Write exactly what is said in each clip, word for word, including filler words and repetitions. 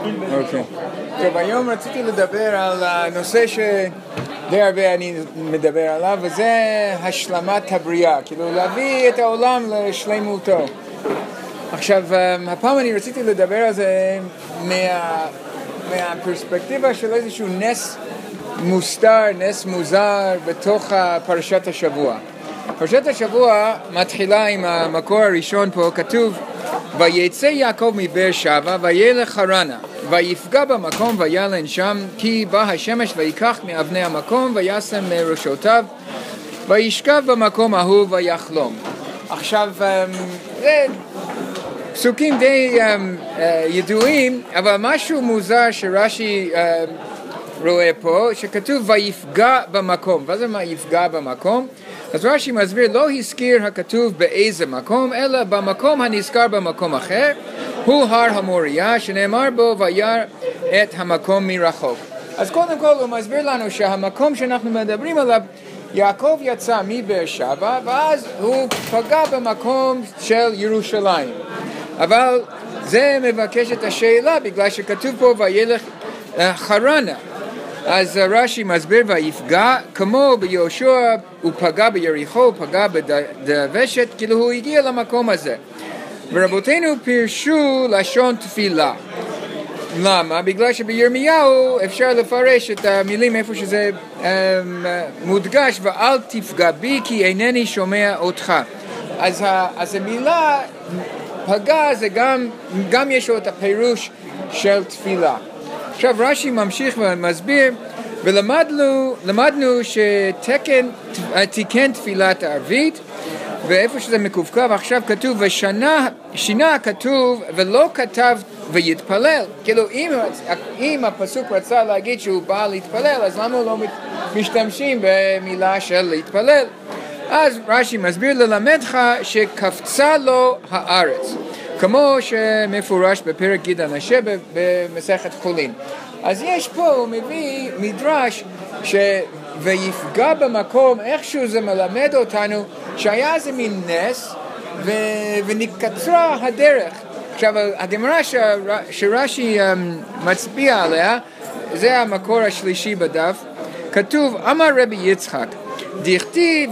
אוקיי. טוב, היום רציתי לדבר על הנושא שדי הרבה אני מדבר עליו, וזה השלמת הבריאה, כאילו להביא את העולם לשלמותו. עכשיו, הפעם אני רציתי לדבר על זה מה, מהפרספקטיבה של איזשהו נס מוסתר, נס מוזר בתוך פרשת השבוע. פרשת השבוע מתחילה עם המקור הראשון פה, כתוב ויצא יעקב מבאר שבע וילך חרנה ויפגע במקום וילן שם כי בא השמש ויקח מאבני המקום וישם מראשותיו וישכב במקום ההוא ויחלום. עכשיו זה פסוקים די ידועים, אבל משהו מוזר שרש"י רואה פה, שכתוב ויפגע במקום. וזה מה יפגע במקום? אז רש"י מסביר, לא הזכיר הכתוב באיזה מקום, אלא במקום הנזכר במקום אחר, הוא הר המוריה, שנאמר בו וירא את המקום מרחוק. אז קודם כל הוא מסביר לנו שהמקום שאנחנו מדברים עליו, יעקב יצא מבאר שבע, ואז הוא פגע במקום של ירושלים. אבל זה מבקש את השאלה, בגלל שכתוב פה וילך חרנה. אז רש"י מסביר ויפגע, כמו ביהושע הוא פגע ביריחו, הוא פגע בדבשת, כאילו הוא הגיע למקום הזה. ורבותינו פירשו לשון תפילה. למה? בגלל שבירמיהו אפשר לפרש את המילים איפה שזה um, מודגש, ואל תפגע בי כי אינני שומע אותך. אז, ה, אז המילה פגע זה גם, גם יש לו את הפירוש של תפילה. עכשיו רש"י ממשיך ומסביר, ולמדנו למדנו שתקן תיקן תפילת הערבית, ואיפה שזה מקווקו עכשיו כתוב ושנה שינה כתוב ולא כתב ויתפלל. כאילו אם, אם הפסוק רצה להגיד שהוא בא להתפלל, אז למה לא משתמשים במילה של להתפלל? אז רש"י מסביר ללמדך שקפצה לו הארץ, כמו שמפורש בפרק גיד הנשה במסכת חולין. אז יש פה, הוא מביא מדרש ש... ויפגע במקום, איכשהו זה מלמד אותנו שהיה איזה מין נס ו... ונקצרה הדרך. עכשיו הגמרא ש... שרש"י מצביע עליה, זה המקור השלישי בדף, כתוב אמר רבי יצחק דכתיב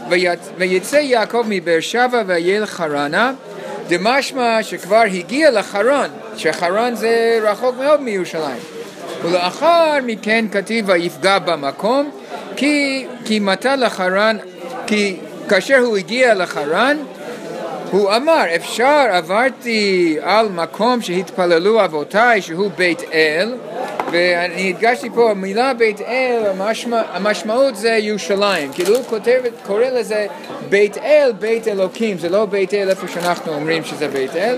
ויצא יעקב מבאר שבע וילך חרנה, דמשמע שכבר הגיע לחרון, שחרון זה רחוק מאוד מירושלים. ולאחר מכן כתיב ויפגע במקום, כי, כי מתה לחרן, כי כאשר הוא הגיע לחרן, הוא אמר, אפשר עברתי על מקום שהתפללו אבותיי, שהוא בית אל, ואני הדגשתי פה, המילה בית אל, המשמע, המשמעות זה ירושלים, כאילו הוא כותב, קורא לזה בית אל, בית אלוקים, זה לא בית אל איפה שאנחנו אומרים שזה בית אל,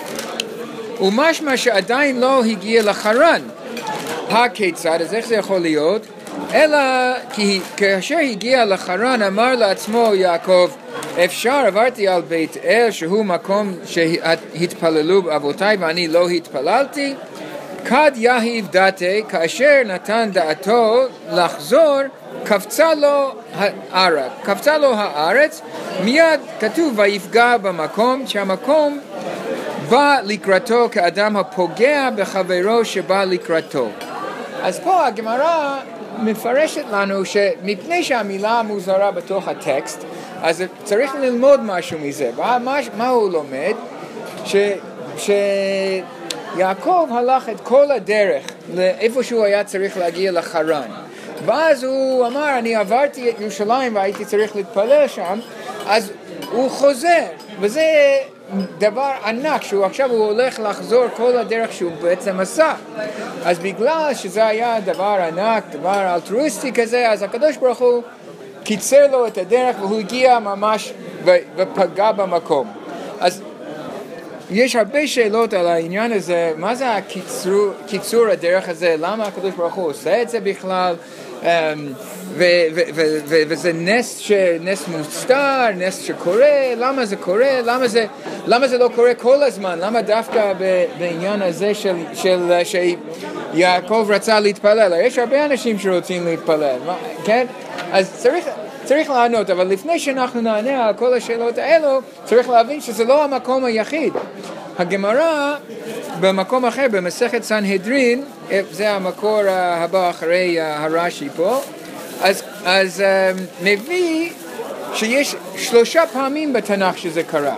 ומשמע שעדיין לא הגיע לחרן. הכיצד, אז איך זה יכול להיות? אלא כי כאשר הגיע לחרן אמר לעצמו יעקב, אפשר עברתי על בית אל שהוא מקום שהתפללו אבותיי ואני לא התפללתי, כד יהיב דתי, כאשר נתן דעתו לחזור קפצה לו הארץ, קפצה לו הארץ, מיד כתוב ויפגע במקום, שהמקום בא לקראתו כאדם הפוגע בחברו שבא לקראתו. אז פה הגמרא מפרשת לנו שמפני שהמילה מוזרה בתוך הטקסט, אז צריך ללמוד משהו מזה. מה, מה הוא לומד? ש, שיעקב הלך את כל הדרך לאיפה שהוא היה צריך להגיע לחרן. ואז הוא אמר, אני עברתי את ירושלים והייתי צריך להתפלל שם, אז הוא חוזר, וזה דבר ענק, שהוא עכשיו הוא הולך לחזור כל הדרך שהוא בעצם עשה. אז בגלל שזה היה דבר ענק, דבר אלטרואיסטי כזה, אז הקדוש ברוך הוא קיצר לו את הדרך והוא הגיע ממש ופגע במקום. אז יש הרבה שאלות על העניין הזה, מה זה הקיצור, קיצור הדרך הזה, למה הקדוש ברוך הוא עושה את זה בכלל, וזה נס, נס מוסתר, נס שקורה, למה זה קורה, למה זה, למה זה לא קורה כל הזמן, למה דווקא בעניין הזה של, של, שיעקב רצה להתפלל, יש הרבה אנשים שרוצים להתפלל, כן? אז צריך, צריך לענות, אבל לפני שאנחנו נענה על כל השאלות האלו, צריך להבין שזה לא המקום היחיד. הגמרא במקום אחר, במסכת סנהדרין, זה המקור הבא אחרי הרש"י פה, אז, אז מביא שיש שלושה פעמים בתנ"ך שזה קרה.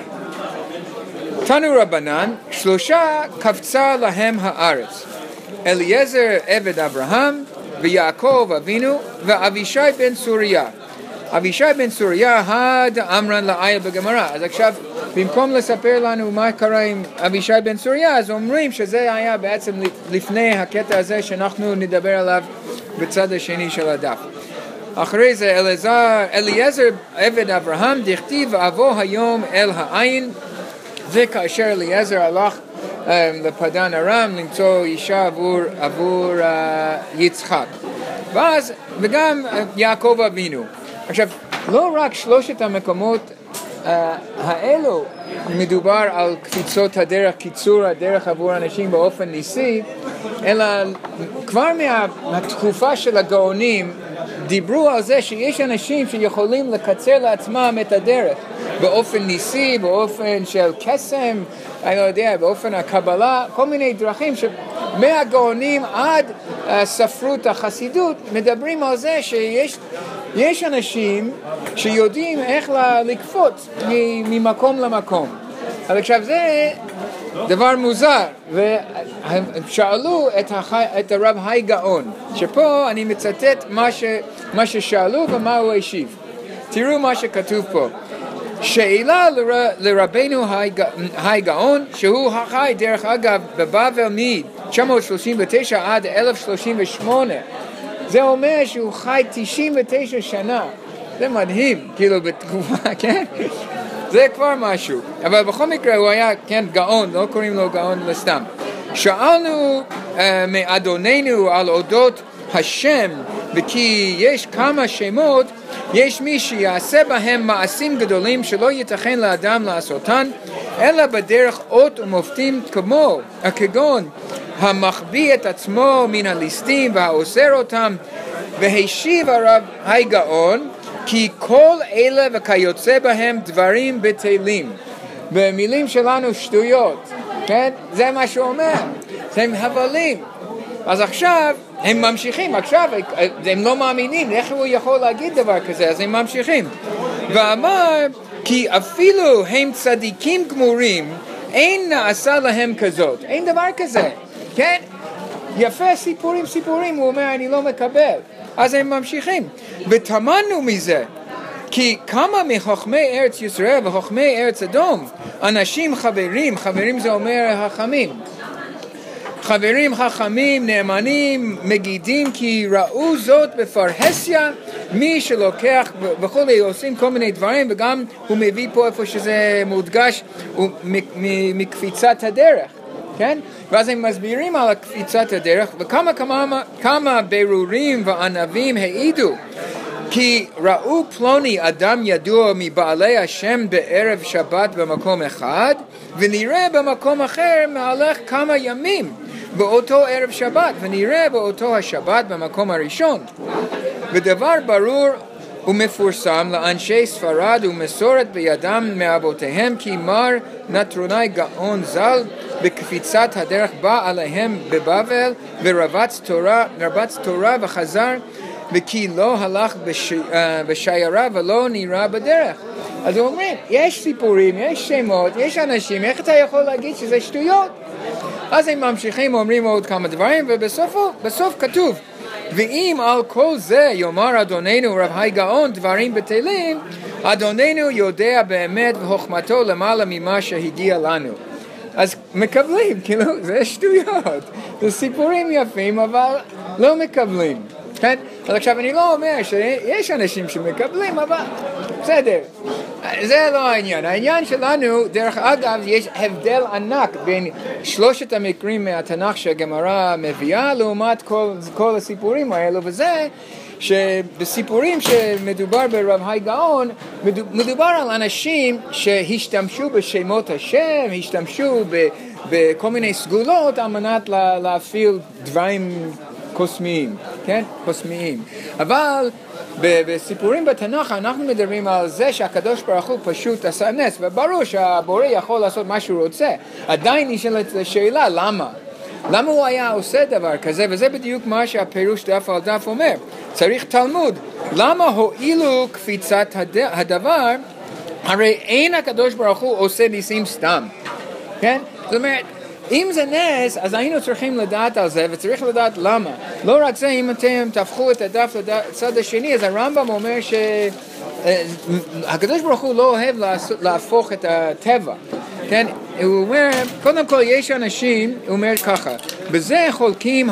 תנו רבנן, שלושה קפצה להם הארץ. אליעזר עבד אברהם, ויעקב אבינו, ואבישי בן צוריה. אבישי בן צוריה had אמרן לעיל בגמרא. אז עכשיו, במקום לספר לנו מה קרה עם אבישי בן צוריה, אז אומרים שזה היה בעצם לפני הקטע הזה שאנחנו נדבר עליו בצד השני של הדף. אחרי זה אליעזר, אליעזר עבד אברהם, דכתיב אבוא היום אל העין, וכאשר אליעזר הלך um, לפדן ארם למצוא אישה עבור, עבור uh, יצחק. ואז, וגם uh, יעקב אבינו. עכשיו, לא רק שלושת המקומות uh, האלו מדובר על קפיצות הדרך, קיצור הדרך עבור אנשים באופן ניסי, אלא כבר מה, מהתקופה של הגאונים דיברו על זה שיש אנשים שיכולים לקצר לעצמם את הדרך באופן ניסי, באופן של קסם, אני לא יודע, באופן הקבלה, כל מיני דרכים שמהגאונים עד ספרות החסידות מדברים על זה שיש יש אנשים שיודעים איך לקפוץ ממקום למקום. אבל עכשיו זה דבר מוזר, והם שאלו את, החי, את הרב היי גאון, שפה אני מצטט מה, ש, מה ששאלו ומה הוא השיב. תראו מה שכתוב פה. שאלה ל, לרבנו היי גאון, שהוא החי דרך אגב בבבל מ-תשע מאות שלושים ותשע עד אלף שלושים ושמונה. זה אומר שהוא חי תשעים ותשע שנה. זה מדהים, כאילו בתקופה, כן? זה כבר משהו. אבל בכל מקרה הוא היה, כן, גאון, לא קוראים לו גאון לסתם. שאלנו uh, מאדוננו על אודות השם, וכי יש כמה שמות, יש מי שיעשה בהם מעשים גדולים שלא ייתכן לאדם לעשותן, אלא בדרך אות ומופתים כמו, כגון, המחביא את עצמו מן הליסטים והאוסר אותם, והשיב הרב היי גאון, כי כל אלה וכיוצא בהם דברים בטלים. במילים שלנו שטויות, כן? זה מה שהוא אומר. הם הבלים. אז עכשיו הם ממשיכים, עכשיו הם לא מאמינים, איך הוא יכול להגיד דבר כזה? אז הם ממשיכים. ואמר, כי אפילו הם צדיקים גמורים, אין נעשה להם כזאת. אין דבר כזה, כן? יפה, סיפורים, סיפורים, הוא אומר, אני לא מקבל. אז הם ממשיכים. ותמנו מזה, כי כמה מחכמי ארץ ישראל וחכמי ארץ אדום, אנשים חברים, חברים זה אומר החכמים, חברים חכמים, נאמנים, מגידים, כי ראו זאת בפרהסיה, מי שלוקח וכולי, עושים כל מיני דברים, וגם הוא מביא פה איפה שזה מודגש, מקפיצת הדרך. כן? ואז הם מסבירים על קפיצת הדרך, וכמה כמה, כמה ברורים וענבים העידו, כי ראו פלוני אדם ידוע מבעלי השם בערב שבת במקום אחד, ונראה במקום אחר מהלך כמה ימים באותו ערב שבת, ונראה באותו השבת במקום הראשון. ודבר ברור ומפורסם לאנשי ספרד ומסורת בידם מאבותיהם, כי מר נטרוני גאון ז"ל בקפיצת הדרך בא עליהם בבבל ורבץ תורה, רבץ תורה וחזר, וכי לא הלך בש, uh, בשיירה ולא נראה בדרך. אז אומרים, יש סיפורים, יש שמות, יש אנשים, איך אתה יכול להגיד שזה שטויות? אז הם ממשיכים, אומרים עוד כמה דברים, ובסוף בסוף כתוב, ואם על כל זה יאמר אדוננו רב היי גאון דברים בטלים, אדוננו יודע באמת וחוכמתו למעלה ממה שהגיע לנו. אז מקבלים, כאילו, זה שטויות. זה סיפורים יפים, אבל לא מקבלים. כן? אז עכשיו אני לא אומר שיש אנשים שמקבלים, אבל בסדר. זה לא העניין. העניין שלנו, דרך אגב, יש הבדל ענק בין שלושת המקרים מהתנ"ך שהגמרא מביאה, לעומת כל, כל הסיפורים האלו, וזה שבסיפורים שמדובר ברב היי גאון, מדובר על אנשים שהשתמשו בשמות השם, השתמשו ב, בכל מיני סגולות על מנת להפעיל דברים קוסמיים, כן? קוסמיים. אבל בסיפורים בתנ"ך אנחנו מדברים על זה שהקדוש ברוך הוא פשוט עשה נס, וברור שהבורא יכול לעשות מה שהוא רוצה. עדיין נשאלת השאלה למה? למה הוא היה עושה דבר כזה? וזה בדיוק מה שהפירוש דף על דף אומר. צריך תלמוד. למה הועילו קפיצת הדבר? הרי אין הקדוש ברוך הוא עושה ניסים סתם. כן? זאת אומרת, אם זה נס, אז היינו צריכים לדעת על זה, וצריך לדעת למה. לא רק זה, אם אתם תהפכו את הדף לצד השני, אז הרמב"ם אומר שהקדוש ברוך הוא לא אוהב להפוך את הטבע. כן? הוא אומר, קודם כל יש אנשים, הוא אומר ככה, בזה חולקים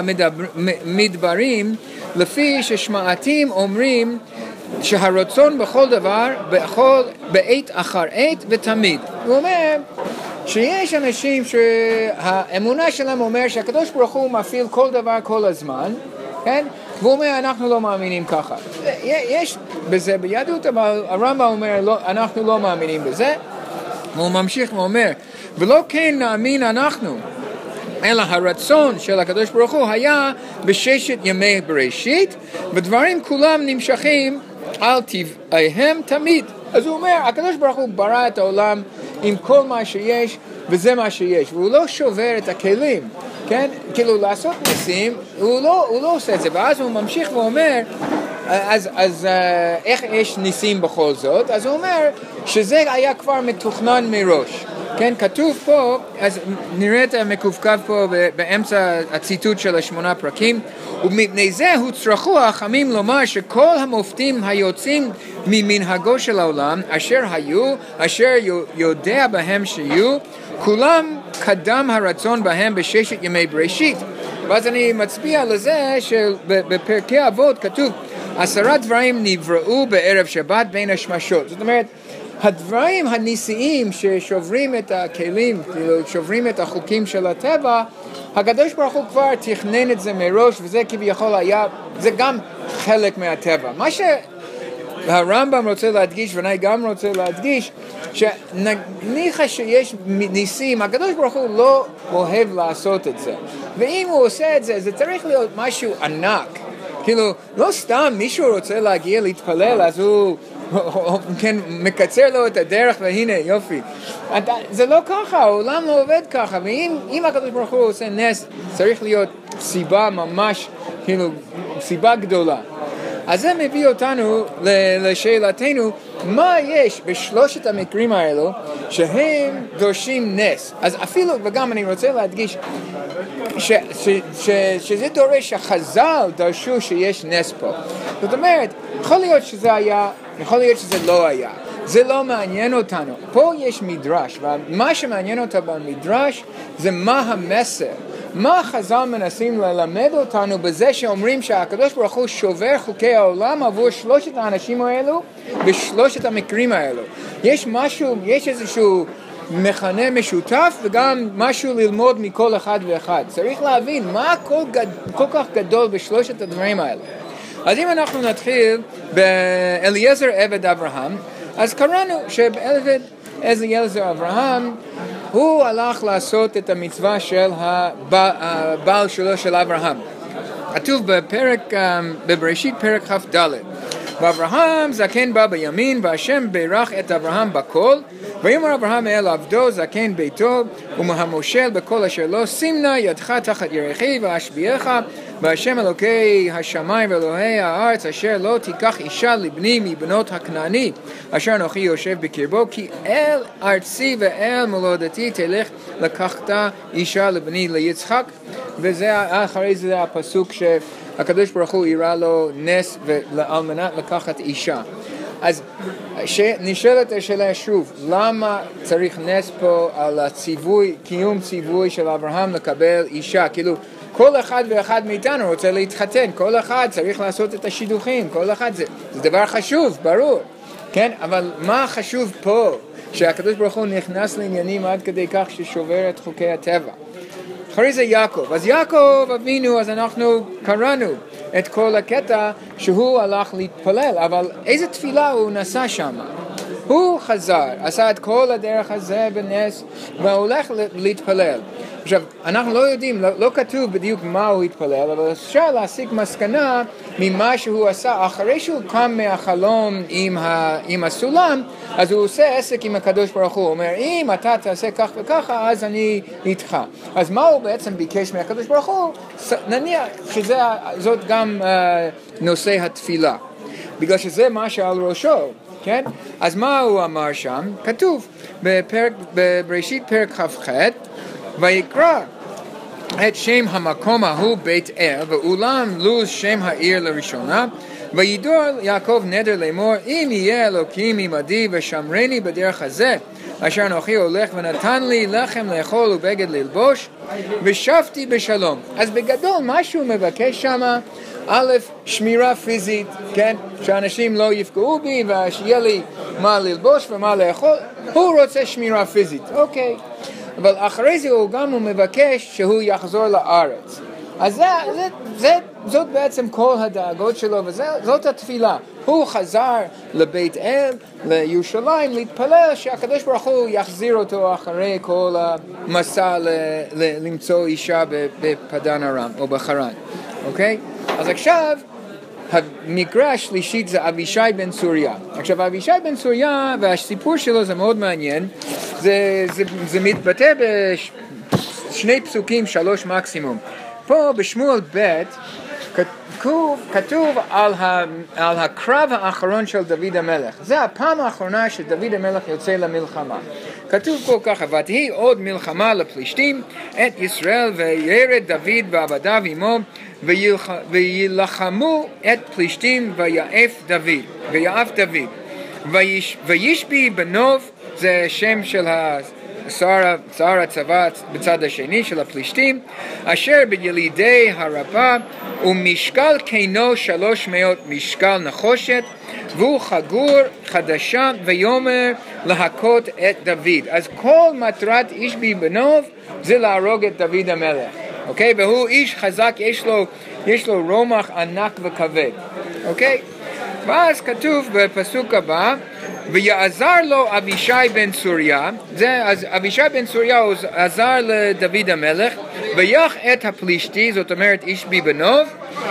המדברים, לפי ששמעתים אומרים שהרצון בכל דבר, בכל, בעת אחר עת ותמיד. הוא אומר שיש אנשים שהאמונה שלהם אומר שהקדוש ברוך הוא מפעיל כל דבר כל הזמן, כן? והוא אומר אנחנו לא מאמינים ככה. יש בזה ביהדות, אבל הרמב"ם אומר לא, אנחנו לא מאמינים בזה. והוא ממשיך ואומר, ולא כן נאמין אנחנו, אלא הרצון של הקדוש ברוך הוא היה בששת ימי בראשית, ודברים כולם נמשכים על טבעיהם תמיד. אז הוא אומר, הקדוש ברוך הוא ברא את העולם עם כל מה שיש, וזה מה שיש, והוא לא שובר את הכלים, כן? כאילו לעשות ניסים, הוא לא, הוא לא עושה את זה, ואז הוא ממשיך ואומר, אז, אז איך יש ניסים בכל זאת? אז הוא אומר שזה היה כבר מתוכנן מראש. כן, כתוב פה, אז נראה את המקווקו פה באמצע הציטוט של השמונה פרקים, ומפני זה הוצרכו החכמים לומר שכל המופתים היוצאים ממנהגו של העולם, אשר היו, אשר יודע בהם שיהיו, כולם קדם הרצון בהם בששת ימי בראשית. ואז אני מצביע לזה שבפרקי אבות כתוב, עשרה דברים נבראו בערב שבת בין השמשות. זאת אומרת, הדברים הניסיים ששוברים את הכלים, שוברים את החוקים של הטבע, הקדוש ברוך הוא כבר תכנן את זה מראש, וזה כביכול היה, זה גם חלק מהטבע. מה שהרמב"ם רוצה להדגיש, ואני גם רוצה להדגיש, שנניח שיש ניסים, הקדוש ברוך הוא לא אוהב לעשות את זה. ואם הוא עושה את זה, זה צריך להיות משהו ענק. כאילו, לא סתם מישהו רוצה להגיע להתפלל, אז הוא כן, מקצר לו את הדרך, והנה, יופי. זה לא ככה, העולם לא עובד ככה, ואם הקדוש ברוך הוא עושה נס, צריך להיות סיבה ממש, כאילו, סיבה גדולה. אז זה מביא אותנו לשאלתנו, מה יש בשלושת המקרים האלו שהם דורשים נס? אז אפילו, וגם אני רוצה להדגיש, ש, ש, ש, שזה דורש שחז"ל דרשו שיש נס פה. זאת אומרת, יכול להיות שזה היה, יכול להיות שזה לא היה. זה לא מעניין אותנו. פה יש מדרש, ומה שמעניין אותה במדרש זה מה המסר. מה חז"ל מנסים ללמד אותנו בזה שאומרים שהקדוש ברוך הוא שובר חוקי העולם עבור שלושת האנשים האלו בשלושת המקרים האלו. יש משהו, יש איזשהו מכנה משותף וגם משהו ללמוד מכל אחד ואחד. צריך להבין מה כל, גד, כל כך גדול בשלושת הדברים האלו. אז אם אנחנו נתחיל באליעזר עבד אברהם, אז קראנו שבאלעזר אליעזר אברהם הוא הלך לעשות את המצווה של הבעל שלו של אברהם. כתוב בפרק, בבראשית פרק כ"ד, ואברהם זקן בא בימין, והשם בירך את אברהם בכל, ויאמר אברהם אל עבדו זקן ביתו ומהמושל בכל אשר לא, שים נא ידך תחת ירכי ואשביעך, והשם אלוקי השמיים ואלוהי הארץ אשר לא תיקח אישה לבני מבנות הכנעני אשר אנוכי יושב בקרבו, כי אל ארצי ואל מולדתי תלך לקחת אישה לבני ליצחק. וזה אחרי זה הפסוק שהקדוש ברוך הוא הראה לו נס על מנת לקחת אישה. אז נשאלת השאלה שוב, למה צריך נס פה על הציווי, קיום ציווי של אברהם לקבל אישה? כאילו כל אחד ואחד מאיתנו רוצה להתחתן, כל אחד צריך לעשות את השידוכים, כל אחד זה, זה דבר חשוב, ברור, כן? אבל מה חשוב פה? שהקדוש ברוך הוא נכנס לעניינים עד כדי כך ששובר את חוקי הטבע. אחרי זה יעקב, אז יעקב אבינו, אז אנחנו קראנו את כל הקטע שהוא הלך להתפלל, אבל איזה תפילה הוא נשא שם? הוא חזר, עשה את כל הדרך הזה בנס, והולך להתפלל. עכשיו, אנחנו לא יודעים, לא, לא כתוב בדיוק מה הוא התפלל, אבל אפשר להסיק מסקנה ממה שהוא עשה. אחרי שהוא קם מהחלום עם, ה, עם הסולם, אז הוא עושה עסק עם הקדוש ברוך הוא. הוא אומר, אם אתה תעשה כך וככה, אז אני איתך. אז מה הוא בעצם ביקש מהקדוש ברוך הוא? נניח שזאת גם uh, נושא התפילה, בגלל שזה מה שעל ראשו. כן? אז מה הוא אמר שם? כתוב בפרק, בראשית פרק כ"ח, ויקרא את שם המקום ההוא בית אל, ואולם לוז שם העיר לראשונה, וידור יעקב נדר לאמור, אם יהיה אלוקים עמדי ושמרני בדרך הזה, אשר אנוכי הולך ונתן לי לחם לאכול ובגד ללבוש, ושבתי בשלום. אז בגדול מה שהוא מבקש שמה, א', שמירה פיזית, כן? שאנשים לא יפגעו בי ושיהיה לי מה ללבוש ומה לאכול. הוא רוצה שמירה פיזית, אוקיי. אבל אחרי זה הוא גם הוא מבקש שהוא יחזור לארץ. אז זה, זה, זה, זאת בעצם כל הדאגות שלו, וזאת התפילה. הוא חזר לבית אל, לירושלים, להתפלל שהקדוש ברוך הוא יחזיר אותו אחרי כל המסע ל, ל, למצוא אישה בפדן ארם או בחרן. אוקיי? אז עכשיו, המקרה השלישית זה אבישי בן צוריה. עכשיו, אבישי בן צוריה, והסיפור שלו זה מאוד מעניין, זה, זה, זה מתבטא בשני פסוקים, שלוש מקסימום. פה בשמואל ב' כתוב, כתוב על, ה, על הקרב האחרון של דוד המלך. זה הפעם האחרונה שדוד המלך יוצא למלחמה. כתוב פה ככה, ותהי עוד מלחמה לפלישתים את ישראל, וירד דוד ועבדיו עמו, וילחמו את פלישתים, ויעף דוד, ויעף דוד. ויש, וישבי בנוב, זה שם של שר, שר הצבא בצד השני של הפלישתים, אשר בילידי הרבה, ומשקל כינו שלוש מאות משקל נחושת, והוא חגור חדשה, ויאמר להכות את דוד. אז כל מטרת אישבי בנוב זה להרוג את דוד המלך. אוקיי? והוא איש חזק, יש לו, יש לו רומח ענק וכבד. אוקיי? ואז כתוב בפסוק הבא, ויעזר לו אבישי בן צוריה, זה, אז אבישי בן צוריה הוא עזר לדוד המלך, ויח את הפלישתי, זאת אומרת איש ביבנוב,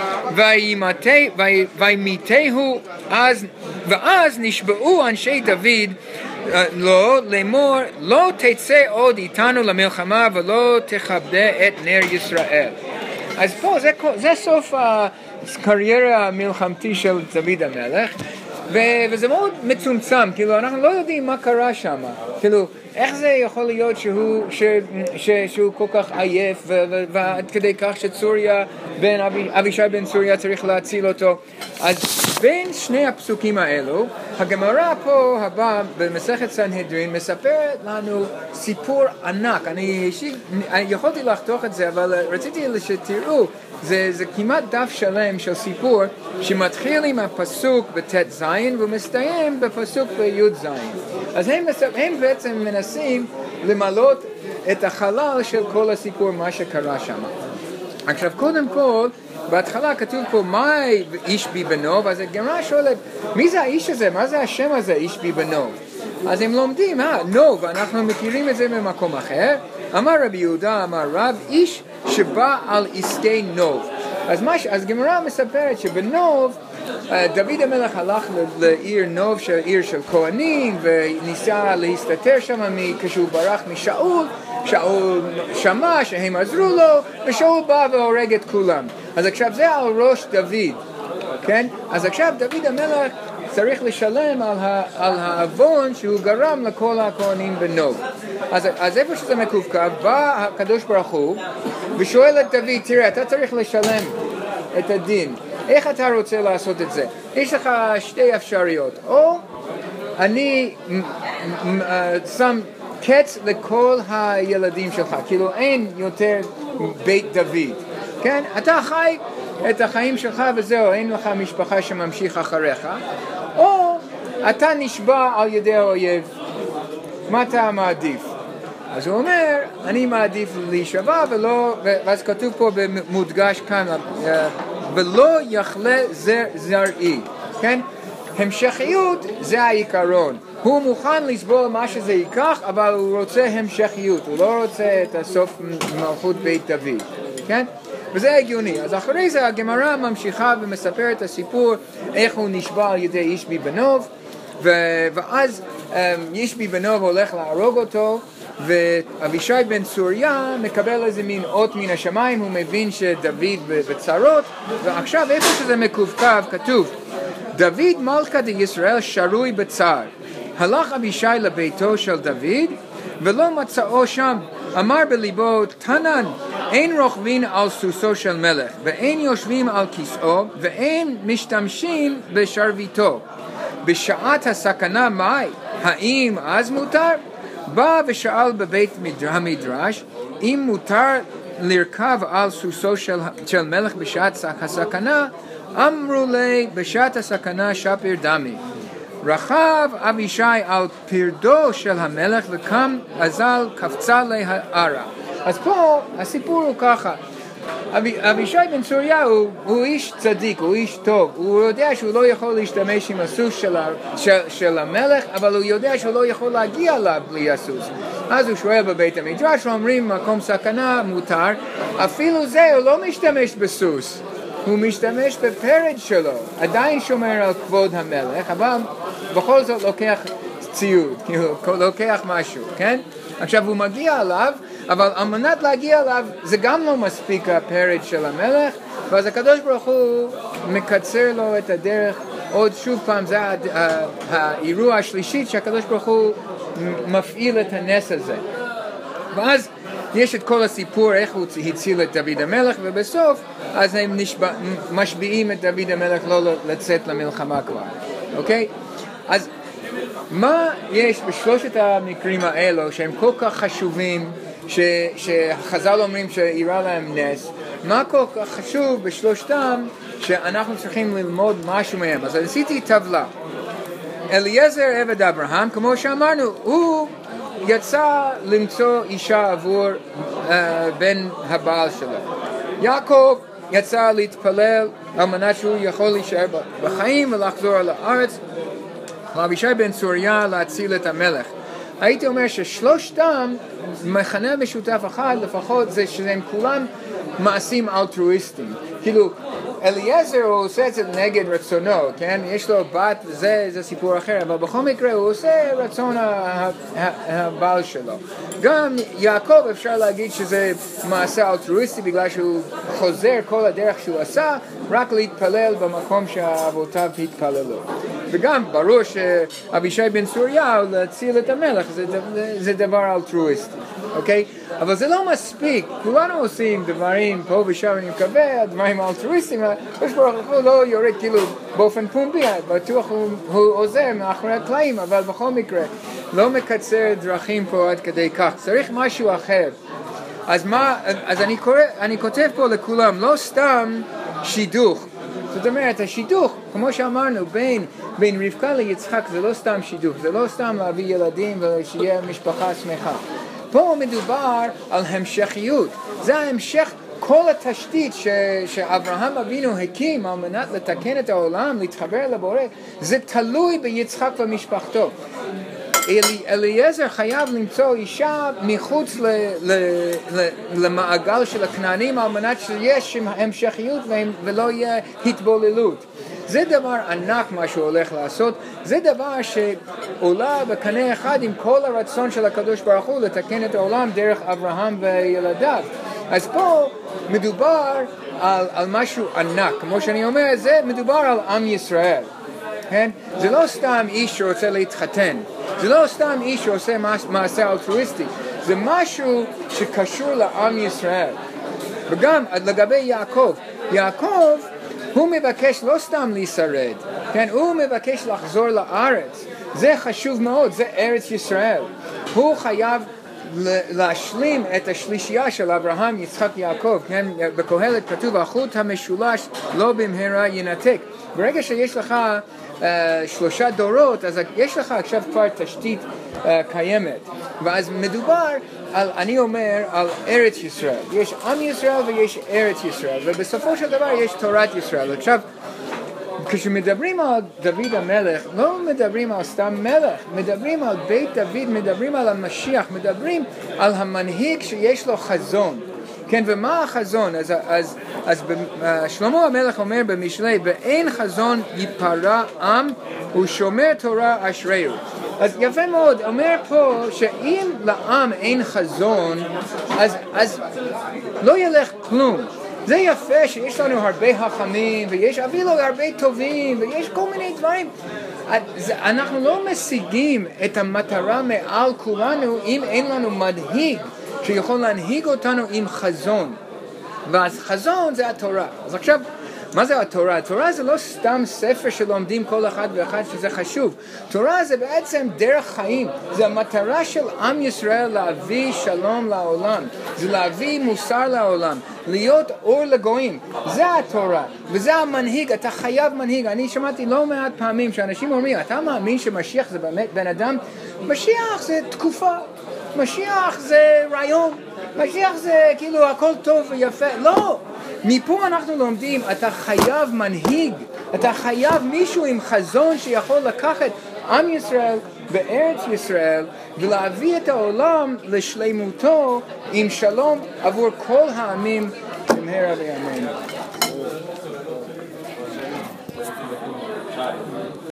וימיתהו, אז, ואז נשבעו אנשי דוד, לא, לאמור, לא תצא עוד איתנו למלחמה ולא תכבדה את נר ישראל. אז פה זה, זה סוף הקריירה המלחמתי של דוד המלך, ו- וזה מאוד מצומצם, כאילו אנחנו לא יודעים מה קרה שם, כאילו איך זה יכול להיות שהוא, ש- ש- שהוא כל כך עייף ו- ו- ועד כדי כך שצוריה, בן אבי- אבישי בן צוריה צריך להציל אותו. אז בין שני הפסוקים האלו, הגמרא פה הבא במסכת סנהדרין מספרת לנו סיפור ענק. אני, אני יכולתי לחתוך את זה, אבל רציתי שתראו, זה, זה כמעט דף שלם של סיפור שמתחיל עם הפסוק בתת זין ומסתיים בפסוק ביוד זין. אז הם, הם בעצם מנסים למלות את החלל של כל הסיפור, מה שקרה שם. עכשיו קודם כל, בהתחלה כתוב פה מה איש בי בנוב, אז הגמרא שואלת, מי זה האיש הזה? מה זה השם הזה, איש בי בנוב? אז הם לומדים, אה, נוב, אנחנו מכירים את זה במקום אחר. אמר רבי יהודה, אמר רב, איש שבא על עסקי נוב. אז, מש, אז גמרא מספרת שבנוב, דוד המלך הלך לעיר נוב, עיר של כהנים, וניסה להסתתר שם כשהוא ברח משאול. שאול שמע שהם עזרו לו, ושאול בא והורג את כולם. אז עכשיו זה על ראש דוד, כן? אז עכשיו דוד המלך צריך לשלם על, ה, על העוון שהוא גרם לכל הכהנים בנוב. אז, אז איפה שזה מקופקה, בא הקדוש ברוך הוא ושואל את דוד, תראה, אתה צריך לשלם את הדין. איך אתה רוצה לעשות את זה? יש לך שתי אפשרויות. או אני שם קץ לכל הילדים שלך, כאילו אין יותר בית דוד, כן? אתה חי את החיים שלך וזהו, אין לך משפחה שממשיך אחריך, או אתה נשבע על ידי האויב. מה אתה מעדיף? אז הוא אומר, אני מעדיף להישבע, ולא, ואז כתוב פה במודגש כאן, ולא יחלה זר, זרעי, כן? המשכיות זה העיקרון. הוא מוכן לסבול מה שזה ייקח, אבל הוא רוצה המשכיות, הוא לא רוצה את הסוף מלכות בית דוד, כן? וזה הגיוני. אז אחרי זה הגמרא ממשיכה ומספר את הסיפור איך הוא נשבע על ידי אישבי בנוב, ו- ואז אישבי בנוב הולך להרוג אותו, ואבישי בן צוריה מקבל איזה מין אות מן השמיים, הוא מבין שדוד בצרות, ועכשיו איפה שזה מקווקב כתוב, דוד מלכה דישראל שרוי בצער. הלך אבישי לביתו של דוד ולא מצאו שם, אמר בליבו תנן, אין רוכבים על סוסו של מלך ואין יושבים על כיסאו ואין משתמשים בשרביטו. בשעת הסכנה מהי? האם אז מותר? בא ושאל בבית המדרש אם מותר לרכב על סוסו של, של מלך בשעת הסכנה. אמרו לי בשעת הסכנה שפר דמי. רכב אבישי על פרדו של המלך וקם אזל קפצה להערה. אז פה הסיפור הוא ככה, אבי, אבישי בן צוריה הוא, הוא איש צדיק, הוא איש טוב, הוא יודע שהוא לא יכול להשתמש עם הסוס של, של, של המלך, אבל הוא יודע שהוא לא יכול להגיע אליו בלי הסוס. אז הוא שואל בבית המדרש, אומרים מקום סכנה מותר, אפילו זה הוא לא משתמש בסוס, הוא משתמש בפרד שלו, עדיין שומר על כבוד המלך, אבל בכל זאת לוקח ציוד, לוקח משהו, כן? עכשיו הוא מגיע אליו, אבל על מנת להגיע אליו זה גם לא מספיק הפרד של המלך, ואז הקדוש ברוך הוא מקצר לו את הדרך. עוד שוב פעם, זה האירוע השלישית שהקדוש ברוך הוא מפעיל את הנס הזה. ואז יש את כל הסיפור איך הוא הציל את דוד המלך, ובסוף אז הם נשבע, משביעים את דוד המלך לא לצאת למלחמה כבר, אוקיי? אז מה יש בשלושת המקרים האלו שהם כל כך חשובים, ש, שחז"ל אומרים שאירע להם נס, מה כל כך חשוב בשלושתם שאנחנו צריכים ללמוד משהו מהם? אז עשיתי טבלה. אליעזר עבד אברהם, כמו שאמרנו, הוא יצא למצוא אישה עבור uh, בן הבעל שלו. יעקב יצא להתפלל על מנת שהוא יכול להישאר בחיים ולחזור לארץ, ואבישי בן צוריה להציל את המלך. הייתי אומר ששלושתם מכנה משותף אחד לפחות זה שהם כולם מעשים אלטרואיסטיים. כאילו אליעזר הוא עושה את זה נגד רצונו, כן? יש לו בת וזה, זה סיפור אחר, אבל בכל מקרה הוא עושה רצון הבעל שלו. גם יעקב אפשר להגיד שזה מעשה אלטרואיסטי בגלל שהוא חוזר כל הדרך שהוא עשה רק להתפלל במקום שהאבותיו התפללו. וגם ברור שאבישי בן צוריה להציל את המלך זה, זה דבר אלטרואיסטי, אוקיי? אבל זה לא מספיק, כולנו עושים דברים פה ושם, אני מקווה, הדברים אלטרואיסטיים, יש ברוך הוא לא יורד כאילו באופן פומבי, בטוח הוא, הוא עוזר מאחורי הקלעים, אבל בכל מקרה לא מקצר דרכים פה עד כדי כך, צריך משהו אחר. אז מה, אז אני קורא, אני כותב פה לכולם, לא סתם שידוך. זאת אומרת, השידוך, כמו שאמרנו, בין, בין רבקה ליצחק, זה לא סתם שידוך, זה לא סתם להביא ילדים ושיהיה משפחה שמחה. פה מדובר על המשכיות, זה ההמשך, כל התשתית ש, שאברהם אבינו הקים על מנת לתקן את העולם, להתחבר לבורא, זה תלוי ביצחק ומשפחתו. אלי, אליעזר חייב למצוא אישה מחוץ ל, ל, ל, למעגל של הכנענים על מנת שיש המשכיות ולא יהיה התבוללות. זה דבר ענק מה שהוא הולך לעשות, זה דבר שעולה בקנה אחד עם כל הרצון של הקדוש ברוך הוא לתקן את העולם דרך אברהם וילדיו. אז פה מדובר על, על משהו ענק, כמו שאני אומר, זה מדובר על עם ישראל. כן? זה לא סתם איש שרוצה להתחתן, זה לא סתם איש שעושה מעשה אלטרואיסטי, זה משהו שקשור לעם ישראל. וגם לגבי יעקב, יעקב הוא מבקש לא סתם להישרד, כן? הוא מבקש לחזור לארץ, זה חשוב מאוד, זה ארץ ישראל. הוא חייב להשלים את השלישייה של אברהם, יצחק, יעקב, כן? בקהלת כתוב החוט המשולש לא במהרה ינתק. ברגע שיש לך uh, שלושה דורות, אז יש לך עכשיו כבר תשתית uh, קיימת. ואז מדובר על, אני אומר, על ארץ ישראל. יש עם ישראל ויש ארץ ישראל, ובסופו של דבר יש תורת ישראל. עכשיו, כשמדברים על דוד המלך, לא מדברים על סתם מלך, מדברים על בית דוד, מדברים על המשיח, מדברים על המנהיג שיש לו חזון. כן, ומה החזון? אז, אז, אז שלמה המלך אומר במשלי, באין חזון ייפרע עם ושומר תורה אשריהו. אז יפה מאוד, אומר פה שאם לעם אין חזון, אז, אז לא ילך כלום. זה יפה שיש לנו הרבה חכמים, ויש אפילו הרבה טובים, ויש כל מיני דברים. אנחנו לא משיגים את המטרה מעל כולנו אם אין לנו מנהיג שיכול להנהיג אותנו עם חזון. ואז חזון זה התורה. אז עכשיו, מה זה התורה? התורה זה לא סתם ספר שלומדים כל אחד ואחד שזה חשוב. תורה זה בעצם דרך חיים. זה המטרה של עם ישראל להביא שלום לעולם. זה להביא מוסר לעולם. להיות אור לגויים. זה התורה. וזה המנהיג. אתה חייב מנהיג. אני שמעתי לא מעט פעמים שאנשים אומרים, אתה מאמין שמשיח זה באמת בן אדם? משיח זה תקופה. משיח זה רעיון. משיח זה כאילו הכל טוב ויפה. לא! מפה אנחנו לומדים, אתה חייב מנהיג, אתה חייב מישהו עם חזון שיכול לקחת עם ישראל בארץ ישראל ולהביא את העולם לשלמותו עם שלום עבור כל העמים במהרה בימינו.